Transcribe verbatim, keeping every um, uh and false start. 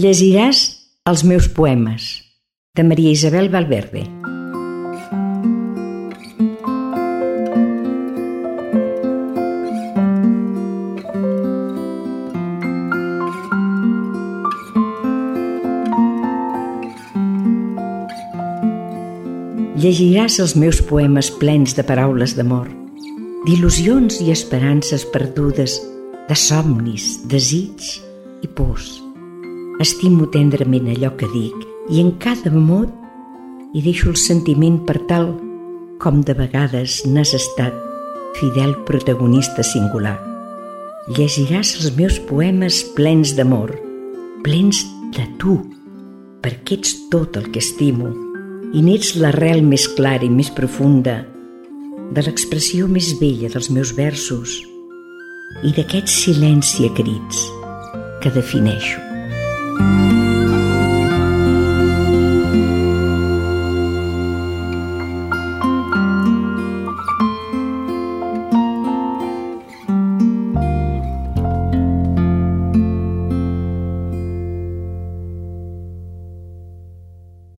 Llegiràs els meus poemes, de Maria Isabel Valverde. Llegiràs els meus poemes plens de paraules d'amor, d'il·lusions i esperances perdudes, de somnis, desig i pors. Estimo tendrament allò que dic i en cada mot hi deixo el sentiment per tal com de vegades n'has estat fidel protagonista singular. Llegiràs els meus poemes plens d'amor, plens de tu, perquè ets tot el que estimo i n'ets l'arrel més clara i més profunda de l'expressió més bella dels meus versos i d'aquest silenci a crits que defineixo.